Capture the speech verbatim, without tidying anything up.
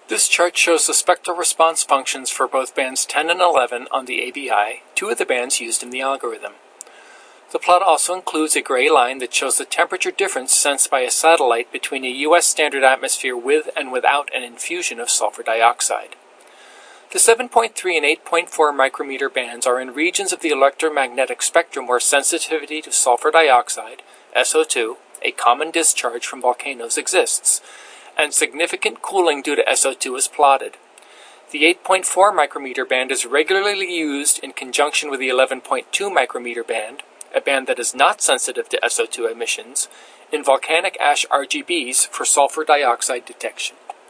This chart shows the spectral response functions for both bands ten and eleven on the A B I, two of the bands used in the algorithm. The plot also includes a gray line that shows the temperature difference sensed by a satellite between a U S standard atmosphere with and without an infusion of sulfur dioxide. The seven point three and eight point four micrometer bands are in regions of the electromagnetic spectrum where sensitivity to sulfur dioxide, S O two, a common discharge from volcanoes, exists, and significant cooling due to S O two is plotted. The eight point four micrometer band is regularly used in conjunction with the eleven point two micrometer band, a band that is not sensitive to S O two emissions, in volcanic ash R G Bs for sulfur dioxide detection.